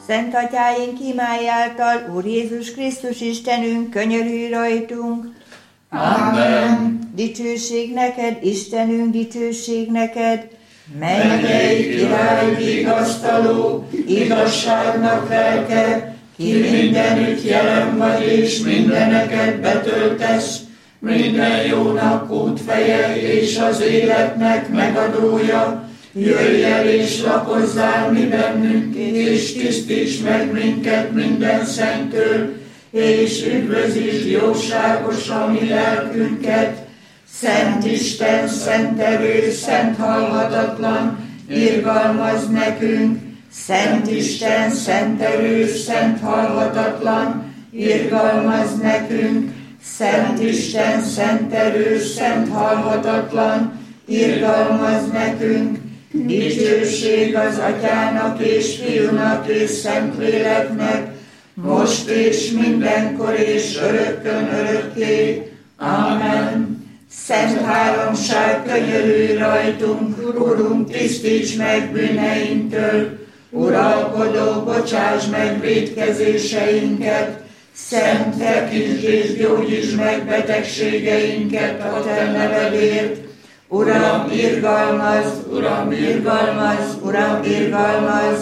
Szent Atyáink imája által, Úr Jézus Krisztus Istenünk, könyörülj rajtunk. Amen. Dicsőség neked, Istenünk, dicsőség neked. Mennyei király, vigasztaló, igazságnak lelke, ki mindenütt jelen vagy és mindeneket betöltesz, minden jónak útfeje és az életnek megadója, jöjj el és lakozzál mi bennünk, és tisztíts meg minket minden szennytől, és üdvözítsd jóságosan mi lelkünket. Szent Isten, szent erő, szent halhatatlan, irgalmazd nekünk. Szent Isten, szent erő, szent halhatatlan, irgalmazd nekünk. Szent Isten, szent erő, szent halhatatlan, irgalmazd nekünk. Dicsőség az Atyának és Fiúnak és Szentléleknek, most és mindenkor és örökkön örökké. Amen. Szent Háromság, könyörülj rajtunk, Urunk, tisztíts meg bűneinktől, Uralkodó, bocsáss meg vétkezéseinket, Szent, tekítsd és gyógyítsd meg betegségeinket a te nevedért. Uram, irgalmazz, Uram, irgalmazz, Uram, irgalmazz.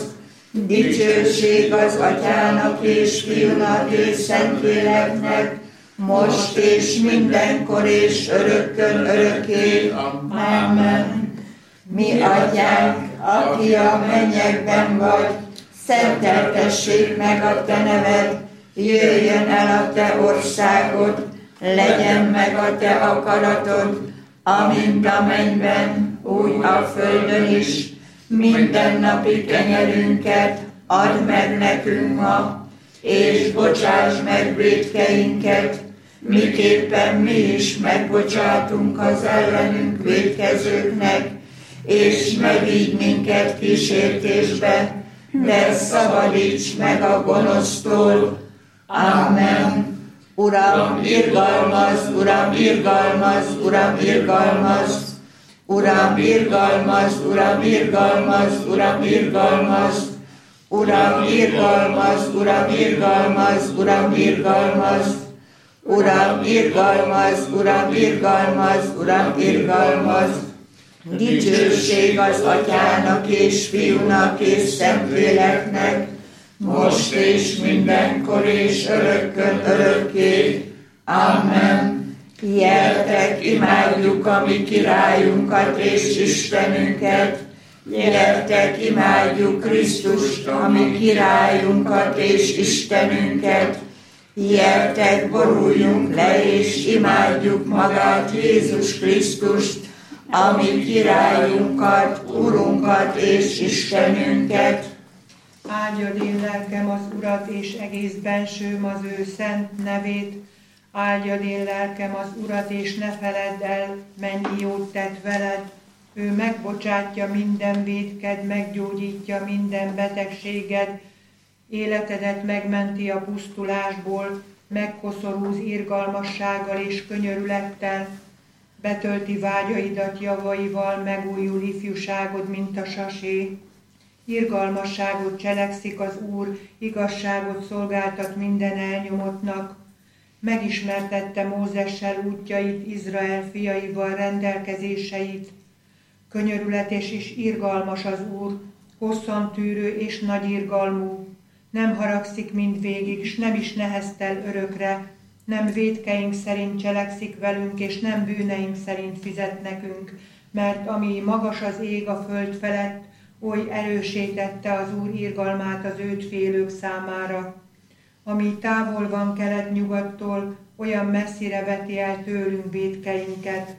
Dicsőség az Atyának és Fiúnak és Szentléleknek, most és mindenkor és örökkön örökké. Amen. Mi Atyánk, aki a mennyekben vagy, szenteltessék meg a te neved, jöjjön el a te országod, legyen meg a te akaratod, amint a mennyben, úgy a földön is. Mindennapi kenyerünket add meg nekünk ma, és bocsáss meg vétkeinket, miképpen mi is megbocsátunk az ellenünk vétkezőknek, és ne vigy minket kísértésbe, de szabadíts meg a gonosztól. Amen. Uram, irgalmazz, Uram, irgalmazz, Uram, irgalmazz. Uram, irgalmazz, Uram, irgalmazz, Uram, irgalmazz. Uram, irgalmazz, Uram, irgalmazz, Uram, irgalmazz. Uram, irgalmazz, Uram, irgalmazz, Uram, irgalmazz. Dicsőség az Atyának és Fiúnak és Szentléleknek, most és mindenkor és örökkön örökké. Amen. Gyertek, imádjuk a mi királyunkat és Istenünket. Gyertek, imádjuk Krisztust, a mi királyunkat és Istenünket. Gyertek, boruljunk le és imádjuk magát Jézus Krisztust, a mi királyunkat, Urunkat és Istenünket. Áldjad én lelkem az Urat, és egész bensőm az ő szent nevét. Áldjad én lelkem az Urat, és ne feledd el, mennyi jót tett veled. Ő megbocsátja minden vétked, meggyógyítja minden betegséged, életedet megmenti a pusztulásból, megkoszorúz irgalmassággal és könyörülettel, betölti vágyaidat javaival, megújul ifjúságod, mint a sasé. Irgalmasságot cselekszik az Úr, igazságot szolgáltat minden elnyomottnak. Megismertette Mózessel útjait, Izrael fiaival rendelkezéseit. Könyörületes és irgalmas az Úr, hosszantűrő és nagy irgalmú. Nem haragszik mindvégig, s nem is neheztel örökre. Nem vétkeink szerint cselekszik velünk, és nem bűneink szerint fizet nekünk, mert ami magas az ég a föld felett, oly erősítette az Úr irgalmát az őt félők számára. Ami távol van kelet-nyugattól, olyan messzire veti el tőlünk vétkeinket.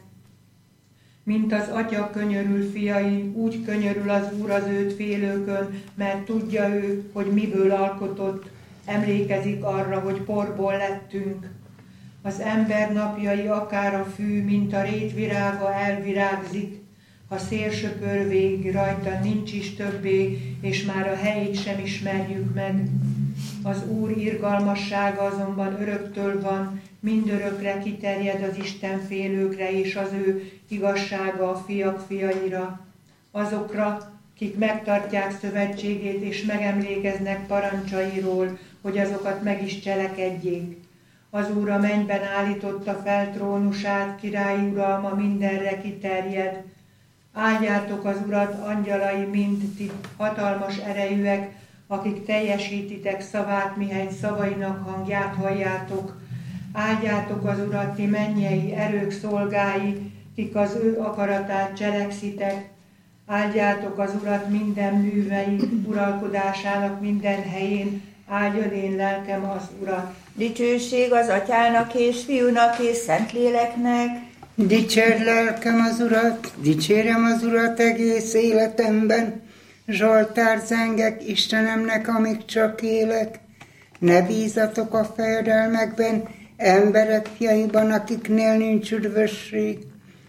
Mint az Atya könyörül fiai, úgy könyörül az Úr az őt félőkön, mert tudja ő, hogy miből alkotott, emlékezik arra, hogy porból lettünk. Az ember napjai akár a fű, mint a rétvirága elvirágzik, ha szél söpör végig rajta, nincs is többé, és már a helyét sem ismerjük meg. Az Úr irgalmassága azonban öröktől van, mindörökre kiterjed az Isten félőkre, és az ő igazsága a fiak fiaira, azokra, kik megtartják szövetségét és megemlékeznek parancsairól, hogy azokat meg is cselekedjék. Az Úr a mennyben állította fel trónusát, királyi uralma mindenre kiterjed. Áldjátok az Urat, angyalai mind ti hatalmas erejűek, akik teljesítitek szavát, mihely szavainak hangját halljátok. Áldjátok az Urat, ti mennyei erők szolgái, kik az ő akaratát cselekszitek. Áldjátok az Urat minden művei, uralkodásának minden helyén, áldjad én lelkem az Urat. Dicsőség az Atyának és Fiúnak és Szentléleknek. Dicsérd lelkem az Urat, dicsérem az Urat egész életemben. Zsoltár zengek Istenemnek, amíg csak élek. Ne bízatok a fejedelmekben, emberek fiaiban, akiknél nincs üdvösség.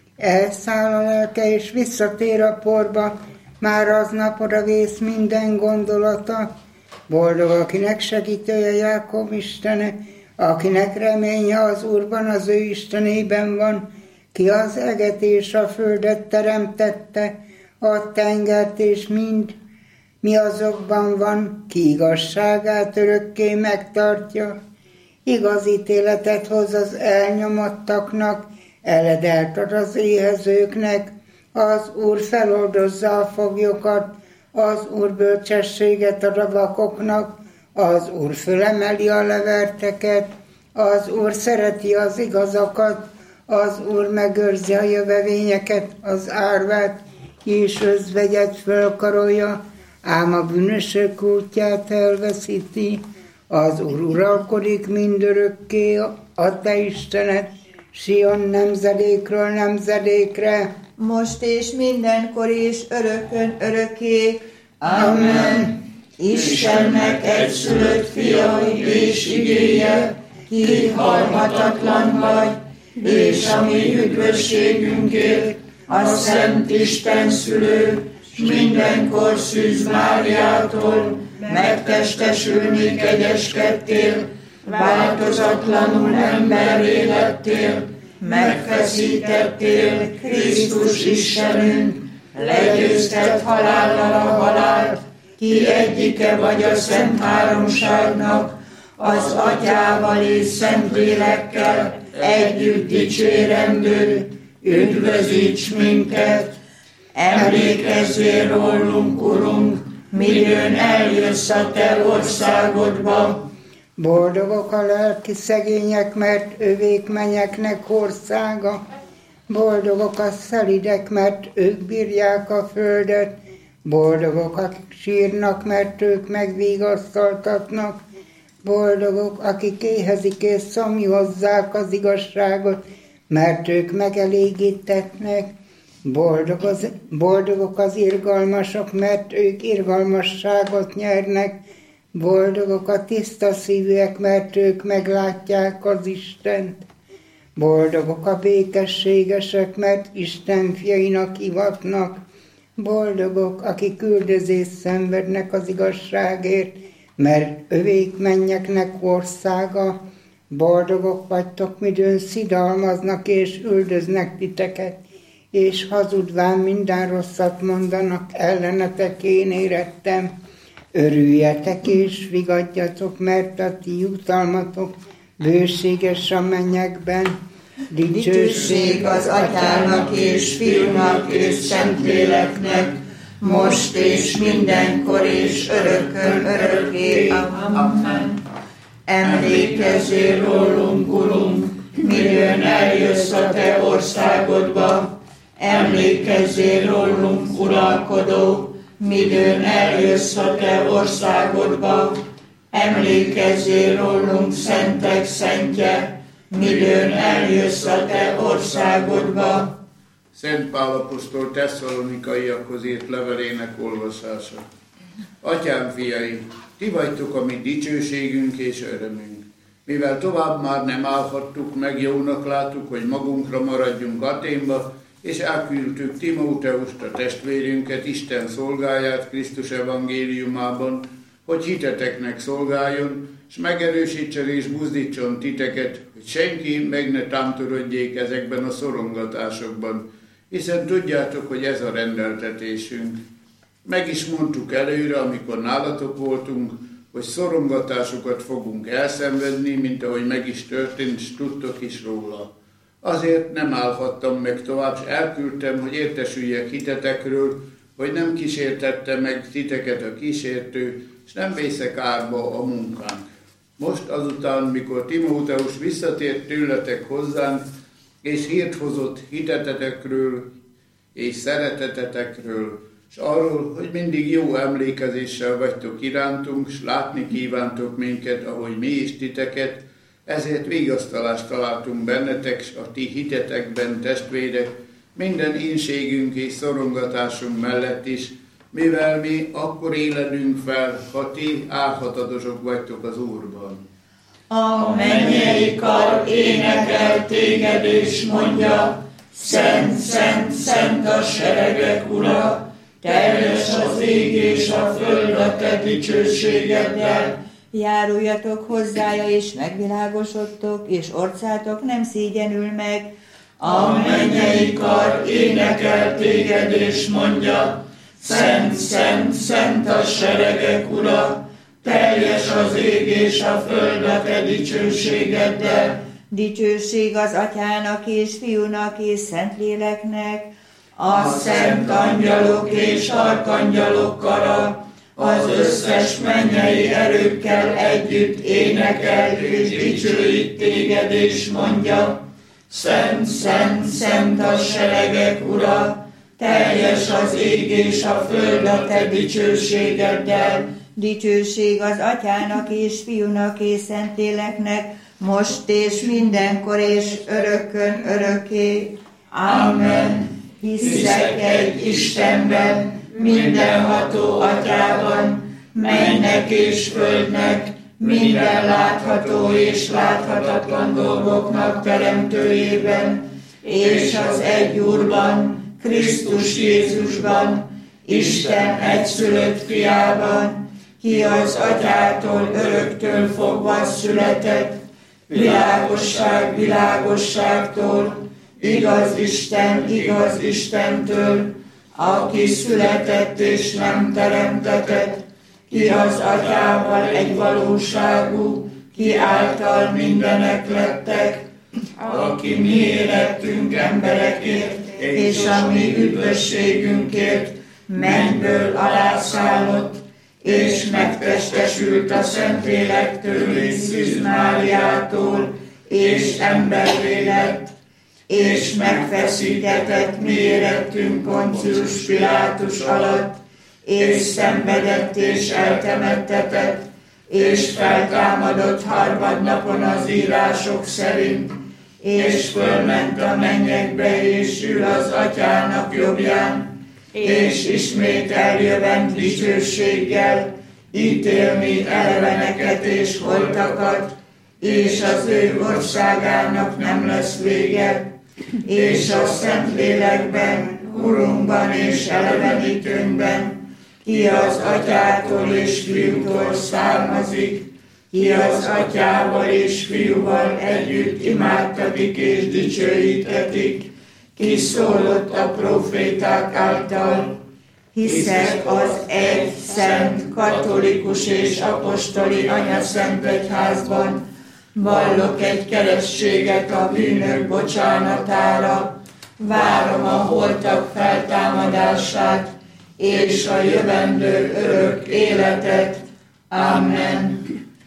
Elszáll a lelke és visszatér a porba, már aznap odavész minden gondolata. Boldog, akinek segítője Jákob Istene, akinek reménye az Úrban, az ő Istenében van, ki az eget és a földet teremtette, a tengert és mind, mi azokban van, ki igazságát örökké megtartja. Igaz ítéletet hoz az elnyomottaknak, eledelt ad az éhezőknek, az Úr feloldozza a foglyokat, az Úr bölcsességet ad a vakoknak, az Úr fölemeli a leverteket, az Úr szereti az igazakat, az Úr megőrzi a jövevényeket, az árvát és özvegyet fölkarolja, ám a bűnösök útját elveszíti. Az Úr uralkodik mindörökké, a te Istened, Sion nemzedékről nemzedékre. Most és mindenkor és örökön örökké. Amen. Istennek egyszülött fia és igéje, ki halhatatlan vagy, és a mi üdvösségünkért a Szent Isten szülő, s mindenkor Szűz Máriától megtestesülni kegyeskedtél, változatlanul emberré lettél, megfeszítettél Krisztus Istenünk, legyőzted halállal a halált, ki egyike vagy a Szent Háromságnak, az Atyával és Szentlélekkel együtt dicsérendő, üdvözíts minket! Emlékezzél rólunk, Urunk, midőn eljössz a te országodba. Boldogok a lelki szegények, mert övék mennyeknek országa. Boldogok a szelidek, mert ők bírják a földet. Boldogok, akik sírnak, mert ők megvigasztaltatnak. Boldogok, akik éhezik és szomjozzák az igazságot, mert ők megelégítetnek. Boldogok az irgalmasok, mert ők irgalmasságot nyernek. Boldogok a tiszta szívűek, mert ők meglátják az Istent. Boldogok a békességesek, mert Isten fiainak hivatnak. Boldogok, akik üldözést szenvednek az igazságért, mert övék mennyeknek országa. Boldogok vagytok, midőn szidalmaznak és üldöznek titeket, és hazudván minden rosszat mondanak ellenetek, én érettem. Örüljetek és vigadjatok, mert a ti jutalmatok bőséges a mennyekben. Dicsőség az Atyának és Fiúnak és Szentléleknek, most és mindenkor és örökön örökké. Amen. Emlékezzél rólunk, Urunk, midőn eljössz a te országodba. Emlékezzél rólunk, uralkodó, midőn eljössz a te országodba. Emlékezzél rólunk, szentek szentje, midőn eljössz a te országodba. Szent Pál apostol Tesszalonikaiakhoz írt levelének olvasása. Atyám fiai, ti vagytok a mi dicsőségünk és örömünk. Mivel tovább már nem állhattuk meg, jónak láttuk, hogy magunkra maradjunk Athénba, és elküldtük Timóteust, a testvérünket, Isten szolgáját Krisztus evangéliumában, hogy hiteteknek szolgáljon, és megerősítsen és buzdítson titeket, hogy senki meg ne támtorodjék ezekben a szorongatásokban, hiszen tudjátok, hogy ez a rendeltetésünk. Meg is mondtuk előre, amikor nálatok voltunk, hogy szorongatásokat fogunk elszenvedni, mint ahogy meg is történt, és tudtok is róla. Azért nem állhattam meg tovább, és elküldtem, hogy értesüljek hitetekről, hogy nem kísértette meg titeket a kísértő, és nem vészek árba a munkánk. Most azután, mikor Timóteus visszatért tőletek hozzánk, és hírt hozott hitetetekről és szeretetetekről, és arról, hogy mindig jó emlékezéssel vagytok irántunk, és látni kívántok minket, ahogy mi is titeket, ezért vigasztalást találtunk bennetek, s a ti hitetekben, testvérek, minden ínségünk és szorongatásunk mellett is, mivel mi akkor éledünk fel, ha ti álhatadosok vagytok az Úrban. A mennyei kar énekel téged és mondja, Szent, szent, szent a seregek Ura, teljes az ég és a föld a te dicsőségeddel. Járuljatok hozzája, és megvilágosodtok, és orcátok nem szégyenül meg. A mennyei kar énekel téged és mondja, Szent, szent, szent a seregek Ura, teljes az ég és a föld a te dicsőségeddel. Dicsőség az Atyának és Fiúnak és Szentléleknek, a szent angyalok és arkangyalok kara, az összes mennyei erőkkel együtt énekel és dicsőít téged és mondja, Szent, szent, szent a seregek Ura, teljes az ég és a föld a te dicsőségeddel. Dicsőség az Atyának és Fiúnak és Szentléleknek, most és mindenkor és örökkön örökké. Amen. Hiszek egy Istenben, mindenható Atyában, mennek és földnek, minden látható és láthatatlan dolgoknak teremtőjében, és az egy Úrban, Krisztus Jézusban, Isten egyszülött fiában, ki az Atyától öröktől fogva született, világosság világosságtól, igaz Istentől, aki született és nem teremtetett, ki az Atyával egy valóságú, ki által mindenek lettek, aki mi életünk emberekért, és a mi üdvösségünkért mennyből alászállott, és megtestesült a Szentlélektől és Szűz Máriától, és emberré lett, és megfeszítetett mi érettünk Poncius Pilátus alatt, és szenvedett és eltemettetett, és feltámadott harmadnapon az írások szerint, és fölment a mennyekbe, és ül az Atyának jobbján, és ismét eljövend dicsőséggel, ítélni eleveneket és holtakat, és az ő országának nem lesz vége, és a Szentlélekben, Urunkban és elevenítőnkben, ki az Atyától és Fiútól származik, ki az Atyával és Fiúval együtt imádtatik és dicsőítetik, ki szólott a próféták által. Hiszek az egy szent, katolikus és apostoli anyaszent egyházban, vallok egy keresztséget a bűnök bocsánatára, várom a holtak feltámadását, és a jövendő örök életet. Amen.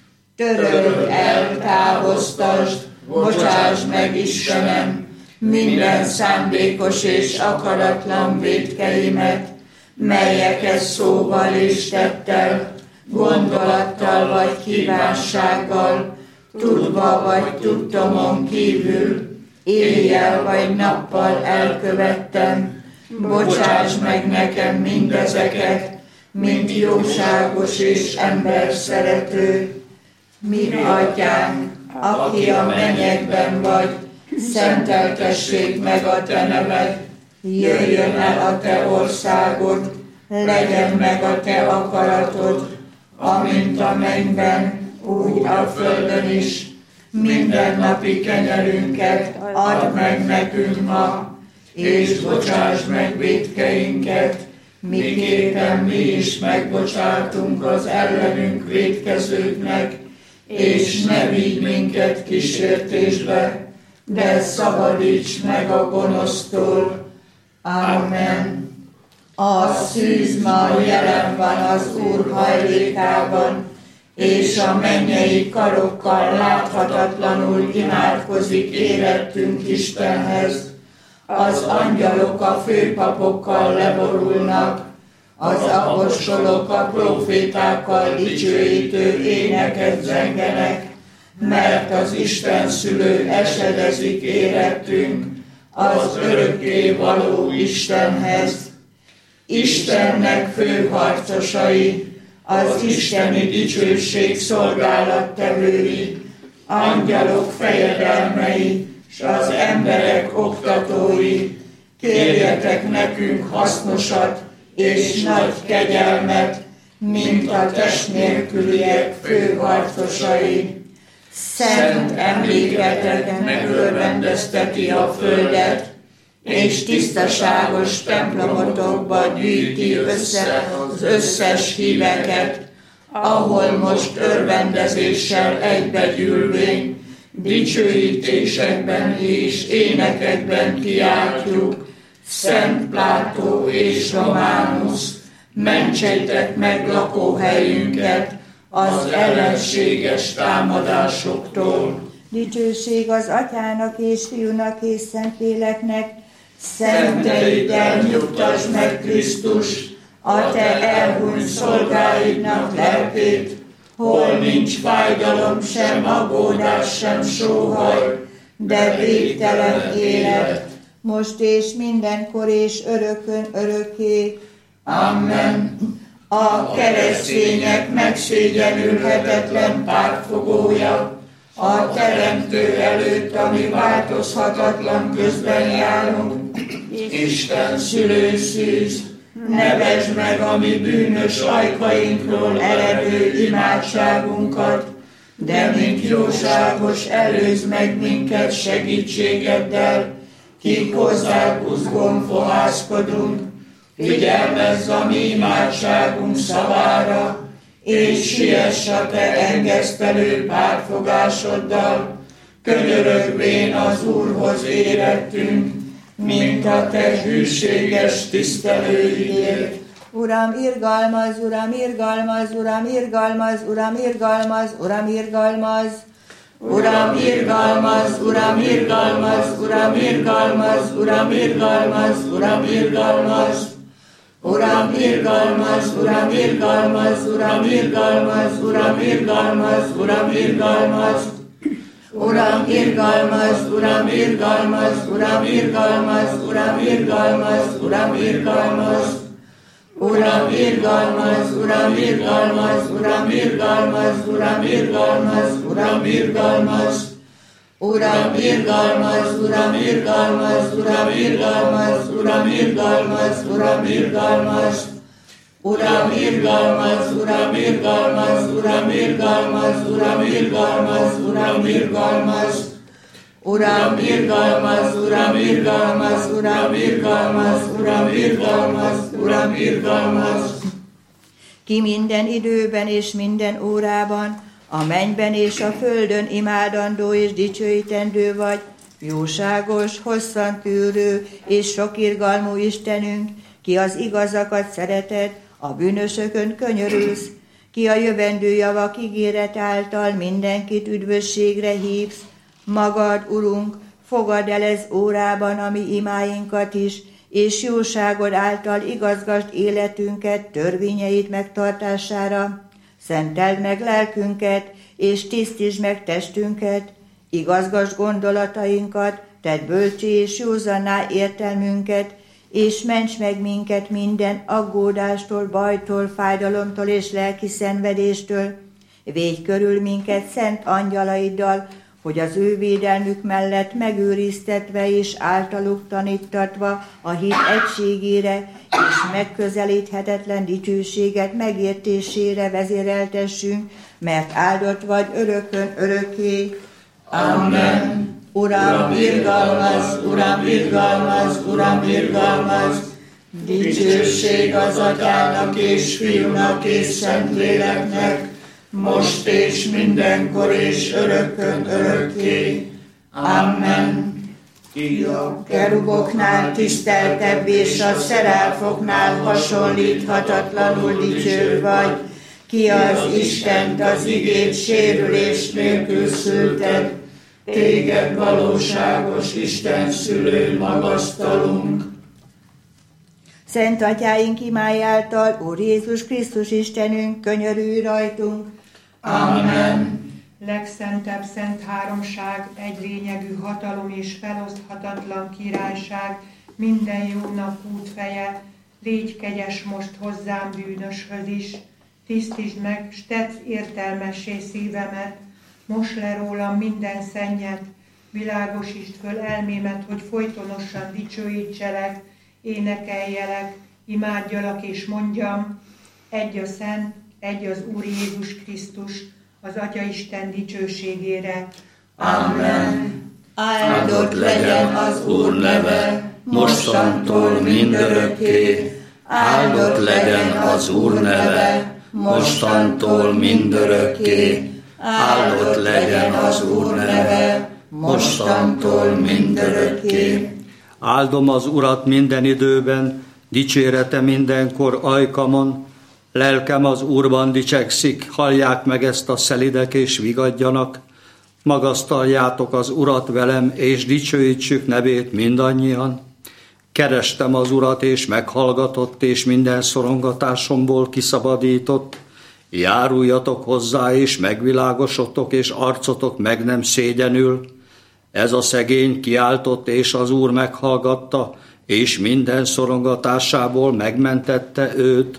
Töröld el, távoztasd, bocsáss meg, Istenem, minden szándékos és akaratlan vétkeimet, melyeket szóval és tettel, gondolattal vagy kívánsággal, tudva vagy tudtomon kívül, éjjel vagy nappal elkövettem. Bocsáss meg nekem mindezeket, mint jóságos és emberszerető. Mi Atyánk, aki a mennyekben vagy, szenteltessék meg a te neved, jöjjön el a te országod, legyen meg a te akaratod, amint a mennyben, úgy a földön is. Mindennapi kenyerünket add meg nekünk ma, és bocsáss meg vétkeinket, miképpen mi is megbocsátunk az ellenünk vétkezőknek, és ne vigy minket kísértésbe, de szabadíts meg a gonosztól. Amen. A szűz ma jelen van az Úr hajlékában, és a mennyei karokkal láthatatlanul imádkozik érettünk Istenhez. Az angyalok a főpapokkal leborulnak, az apostolok a profétákkal dicsőítő éneket zengenek, mert az Isten szülő esedezik érettünk az örökké való Istenhez. Istennek főharcosai, az isteni dicsőség szolgálattevői, angyalok fejedelmei, s az emberek oktatói, kérjetek nekünk hasznosat és nagy kegyelmet, mint a test nélküliek főharcosai. Szent emléketek megörvendezteti a földet, és tisztaságos templomotokba gyűjti össze az összes híveket, ahol most örvendezéssel egybegyűlvén, dicsőítésekben és énekekben kiáltjuk: Szent Plátó és Románusz, mentsétek meg lakóhelyünket az ellenséges támadásoktól. Dicsőség az Atyának és Fiúnak és Szentléleknek. Szenteiddel nyugtasd meg Krisztus, a te elhunyt szolgáidnak lelkét, hol nincs fájdalom, sem aggódás, sem sóhaj, de végtelen élet. Most és mindenkor és örökön örökké. Amen. A keresztények megszégyenülhetetlen pártfogója, a Teremtő előtt, ami változhatatlan közben járunk, Isten szülőszűz, nevesd meg a mi bűnös ajkainkról eredő imádságunkat, de mint jóságos előzd meg minket segítségeddel, kik hozzád buzgón fohászkodunk, figyelmezz a mi imádságunk szavára, és siess a te engesztelő pártfogásoddal, könyörögvén az Úrhoz érettünk, mint a te hűséges tisztelőidért. Uram, irgalmaz, Uram, irgalmaz, Uram, irgalmaz, Uram, irgalmaz, Uram, irgalmaz. Uram, irgalmaz, Uram, irgalmaz, Uram, irgalmaz, Uram, irgalmaz, Uram, irgalmaz. Uram, irgalmaz, Uram, irgalmaz, Uram, irgalmaz, Uram, irgalmaz, Uram, irgalmaz. Uram, irgalmaz, Uram, irgalmaz, Uram, irgalmaz, Uram, irgalmaz, Uram, irgalmaz. Uram, irgalmaz, Uram, irgalmaz, Uram, irgalmaz, Uram, irgalmaz, Uram, irgalmaz. Uram, irgalmaz, Uram, irgalmaz, Uram, irgalmaz, Uram, irgalmaz, Uram, irgalmaz. Uram, irgalmaz, Uram, irgalmaz, Uram, irgalmaz, Uram, irgalmaz, Uram, irgalmaz. Uram, irgalmaz, Uram, irgalmaz, Uram, irgalmaz, Uram, irgalmaz, Uram, irgalmaz. Ki minden időben és minden órában, a mennyben és a földön imádandó és dicsőítendő vagy, jóságos, hosszan tűrő és sokirgalmú Istenünk, ki az igazakat szereted, a bűnösökön könyörülsz, ki a jövendő javak ígéret által mindenkit üdvösségre hívsz, magad, Urunk, fogadd el ez órában a mi imáinkat is, és jóságod által igazgasd életünket törvényeit megtartására. Szenteld meg lelkünket, és tisztítsd meg testünket, igazgasd gondolatainkat, tedd bölcsé és józanná értelmünket, és ments meg minket minden aggódástól, bajtól, fájdalomtól és lelki szenvedéstől. Védj körül minket szent angyalaiddal, hogy az ő védelmük mellett megőriztetve és általuk tanítatva a hit egységére és megközelíthetetlen dicsőséget megértésére vezéreltessünk, mert áldott vagy örökön örökké. Amen. Uram, irgalmaz, Uram, irgalmaz, Uram, irgalmaz, Dicsőség az Atyának és Fiúnak és Szentléleknek, most és mindenkor és örökkön örökké. Amen. Ki a keruboknál tiszteltebb és a szeráfoknál hasonlíthatatlanul dicső vagy, ki az Istent az igét sérülés nélkül szülted, Téged valóságos Isten szülő magasztalunk. Szent Atyáink imájáltal, Úr Jézus Krisztus Istenünk, könyörülj rajtunk. Amen. Legszentebb szent háromság, egylényegű hatalom és feloszthatatlan királyság, minden jónak útfeje, légy kegyes most hozzám bűnöshöz is, tisztítsd meg, s tetsz értelmessé szívemet, mosd le rólam minden szennyet, világosítsd föl elmémet, hogy folytonosan dicsőítselek, énekeljelek, imádjalak és mondjam, egy a Szent, egy az Úr Jézus Krisztus, az Atyaisten dicsőségére. Amen. Áldott legyen az Úr neve, mostantól mindörökké. Áldott legyen az Úr neve, mostantól mindörökké. Áldott legyen az Úr neve, mostantól mindörökké. Áldom az Urat minden időben, dicsérete mindenkor ajkamon. Lelkem az Úrban dicsekszik, hallják meg ezt a szelidek és vigadjanak. Magasztaljátok az Urat velem, és dicsőítsük nevét mindannyian. Kerestem az Urat, és meghallgatott, és minden szorongatásomból kiszabadított. Járuljatok hozzá, és megvilágosodtok, és arcotok meg nem szégyenül. Ez a szegény kiáltott, és az Úr meghallgatta, és minden szorongatásából megmentette őt.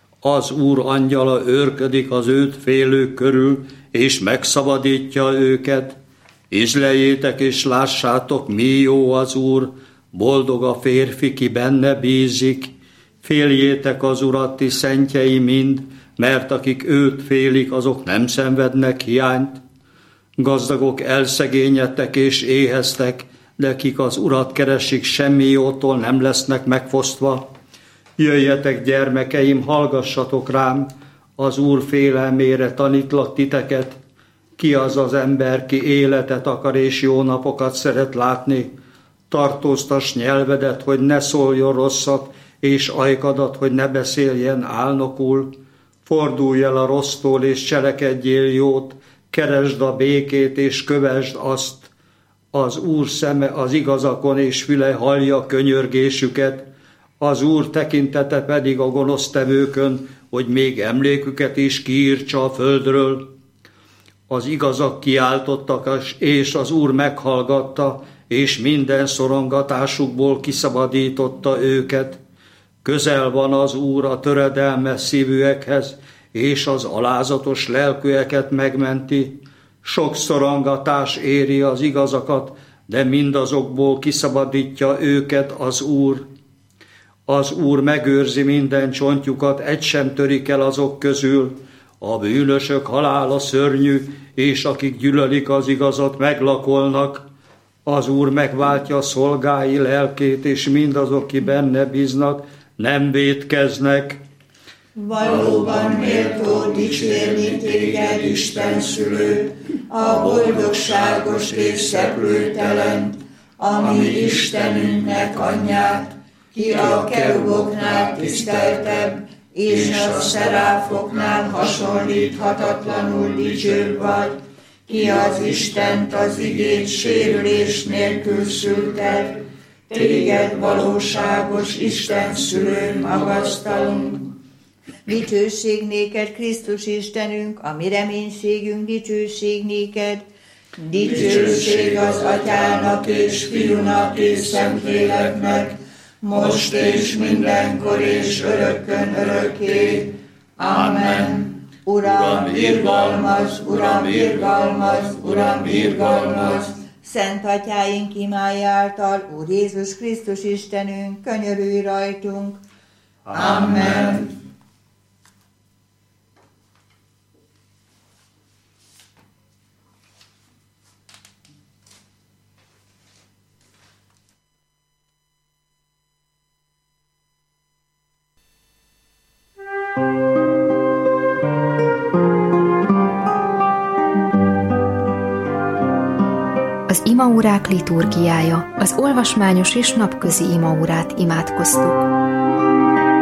Az Úr angyala őrködik az őt félők körül, és megszabadítja őket. Izleljétek és lássátok, mi jó az Úr, boldog a férfi, ki benne bízik. Féljétek az Urat, ti szentjei mind, mert akik őt félik, azok nem szenvednek hiányt. Gazdagok elszegényedtek és éheztek, de kik az Urat keresik, semmi jótól nem lesznek megfosztva. Jöjjetek, gyermekeim, hallgassatok rám, az Úr félelmére tanítlak titeket. Ki az az ember, ki életet akar és jó napokat szeret látni? Tartóztass nyelvedet, hogy ne szóljon rosszat, és ajkadat, hogy ne beszéljen álnokul. Fordulj el a rossztól, és cselekedjél jót, keresd a békét, és kövesd azt. Az Úr szeme az igazakon, és füle hallja könyörgésüket. Az Úr tekintete pedig a gonosztevőkön, hogy még emléküket is kiírtsa a földről. Az igazak kiáltottak, és az Úr meghallgatta, és minden szorongatásukból kiszabadította őket. Közel van az Úr a töredelmes szívűekhez, és az alázatos lelkűeket megmenti. Sok szorongatás éri az igazakat, de mindazokból kiszabadítja őket az Úr. Az Úr megőrzi minden csontjukat, egy sem törik el azok közül. A bűnösök halála szörnyű, és akik gyűlölik az igazat, meglakolnak. Az Úr megváltja szolgái lelkét, és mindazok, ki benne bíznak, nem vétkeznek. Valóban méltó dicsérni téged, Isten szülő, a boldogságos és szeplőtelen, ami Istenünknek anyját, ki a keruboknál tiszteltebb, és a szeráfoknál hasonlíthatatlanul dicsőbb vagy, ki az Istent az igét sérülés nélkül szülted, téged valóságos Isten szülő magasztalunk. Dicsőség néked, Krisztus Istenünk, a mi reménységünk, dicsőség néked. Dicsőség az Atyának és Fiúnak és Szentléleknek, most és mindenkor és örökkön örökké. Amen. Uram, irgalmaz, Uram, irgalmaz, Uram, irgalmaz. Szent Atyáink imájáltal, Úr Jézus Krisztus Istenünk, könyörülj rajtunk. Amen. Az imaórák liturgiája, az olvasmányos és napközi imaórát imádkoztuk.